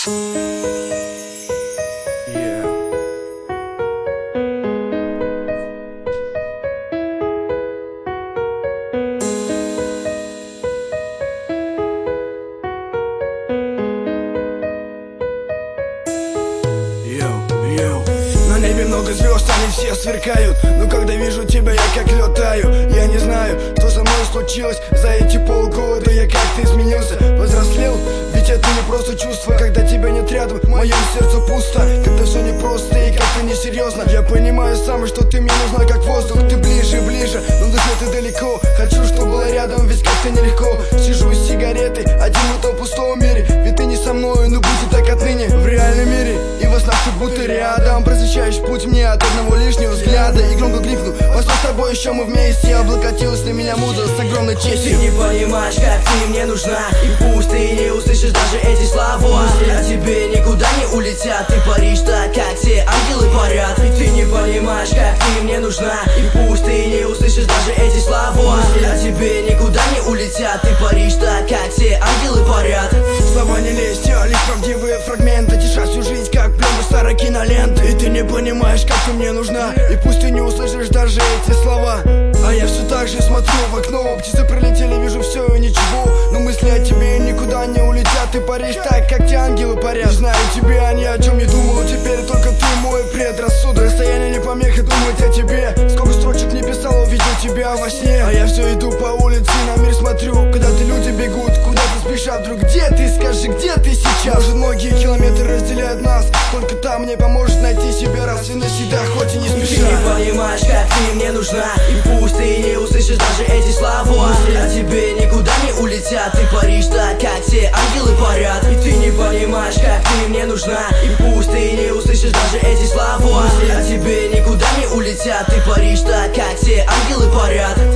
На небе много звезд, они все сверкают, но когда вижу тебя, я как летаю. Я не знаю, что со мной случилось за эти полгода. Я как-то изменился, взрослел. Ведь это не просто чувство, когда тебя нет рядом. В моем сердце пусто, когда все непросто и как-то несерьезно. Я понимаю сам, что ты мне нужна как воздух. Ты ближе, ближе, но душа ты далеко. Хочу, чтобы была рядом, ведь как-то нелегко. Сижу с сигаретой, один в этом пустом мире. Ведь ты не со мной, но будет так отныне. В реальном мире и во снах ты будто рядом. Просвещаешь путь мне от одного лишнего взгляда. И громко крикну: возможно, с тобой еще мы вместе. Облокотилась на меня муза с огромной честью. Ты не понимаешь, как ты мне нужна, и пусть ты не услышишь даже эти слова, а тебе никуда не улетят. Ты паришь так, как все ангелы парят. И ты не понимаешь, как ты мне нужна, и пусть ты не услышишь даже эти слова, а тебе никуда не улетят. Ты паришь так, как все ангелы парят. Слова не лезть, а лишь правдивые фрагменты. Тиша всю жизнь, как пленка старой киноленты. И ты не понимаешь, как ты мне нужна, и пусть ты не услышишь даже эти слова. А я все так же смотрю в окно. Птицы пролетели, вижу все и ничего, но мысли о тебе никуда не улетят. Ты паришь так, как те ангелы парят. Не знаю тебя, ни о чем не думал. Теперь только ты мой предрассудок. Расстояние не помеха думать о тебе. Сколько строчек не писал, увидел тебя во сне. А я все иду по улице, на мир смотрю. Куда-то люди бегут, куда-то спешат. Друг, где ты? Скажи, где ты сейчас? Может, многие километры разделяют нас. Только там мне поможет найти себя раз и навсегда, хоть и не спеша. Ты не понимаешь, как ты мне нужна, и пусть ты не услышишь даже эти слова, а тебе никуда не улетят. Ты паришь так, как все ангелы парят. И ты не понимаешь, как ты мне нужна, и пусть ты не услышишь даже эти слова, а тебе никуда не улетят. Ты паришь так, как все ангелы парят.